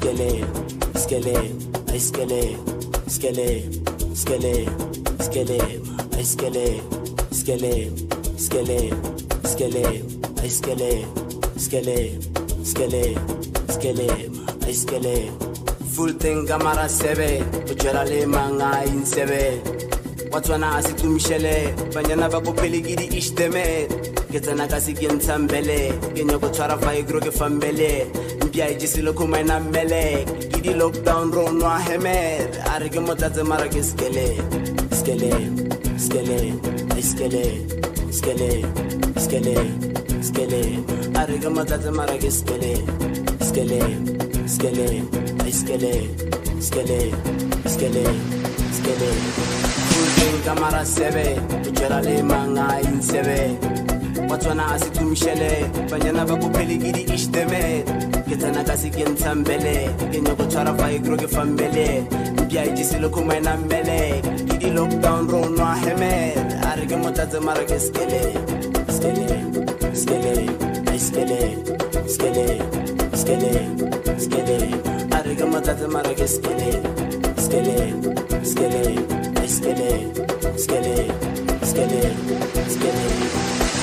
skele, skele, ay skele, skele, skele, skele, ay skele, skele, skele, skele, ay skele, skele, skele, skele, ay skele. Full thing kamara sebe, ujela le manga insebe. Watswana asitumishele, banyana bakopeligidi ishteme. Ketana kasi gentambele, kenya kutwara faigro ke fambele. Mpia ijisilo kumaina mele, gidi lockdown ronwa hemer. Arige motate mara ke skele, skele, skele, ay skele, skele, skele, skele. Arige motate mara ke skele, skele, skele, ay skele, skele, skele, skele. Full kamara sebe, ujela le manga insebe. Watswana asitumishele, banyana bakopeligidi ishteme. Ketana kasi gentambele, kenya kutwara faigro ke fambele. Mpia ijisilo kumaina mele, gidi lockdown ronwa hemer. Arige motate mara ke skele, skele, skele, ay skele, skele, skele, skele. Arige motate mara ke skele, skele, skele, ay skele, skele, skele, skele.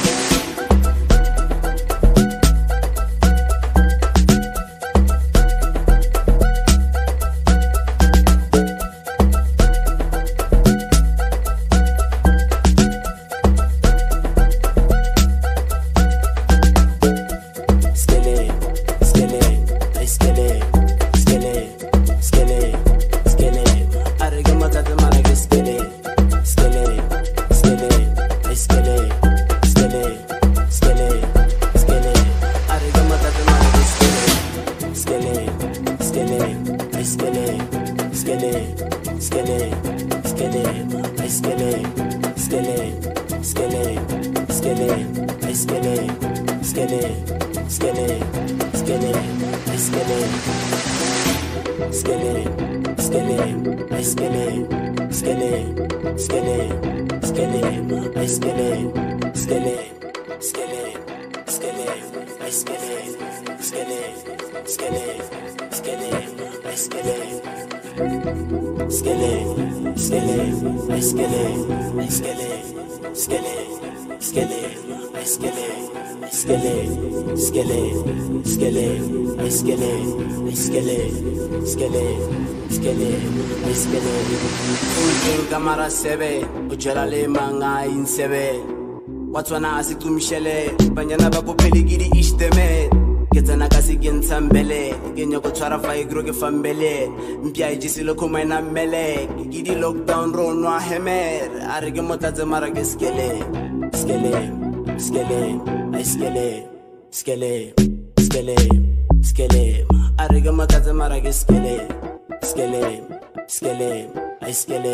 Kamara sebe, ujela le manga insebe. Watswana asitumishele, banyana bakopeligidi ishteme. Ketana kasi gentambele, kenya kutwara faigro ke fambele. Mpia ijisilo kumaina mele, gidi lockdown ronwa hemer. Arige motate mara ke skele, skele, skele, ay skele, skele, skele, skele. Arige motate mara ke skele, skele, skele, ay skele.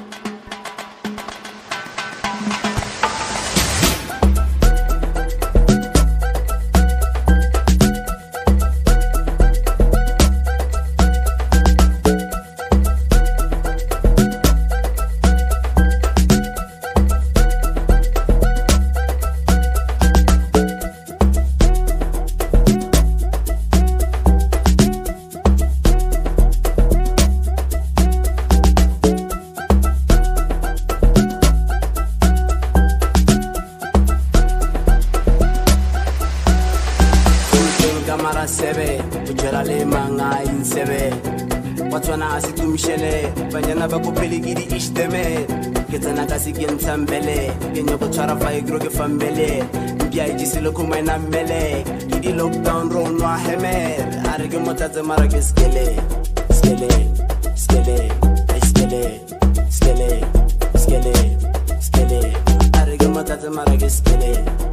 Sebe, ujela le manga insebe. Watswana asitumishele, banyana bakopeligidi ishteme. Ketana kasi gentambele, kenya kutwara faigro ke fambele. Mpia ijisilo kumaina mele, gidi lockdown ronwa hemer. Arige motate mara ke skele, skele, skele, ay skele, skele, skele, skele. Arige motate mara ke skele.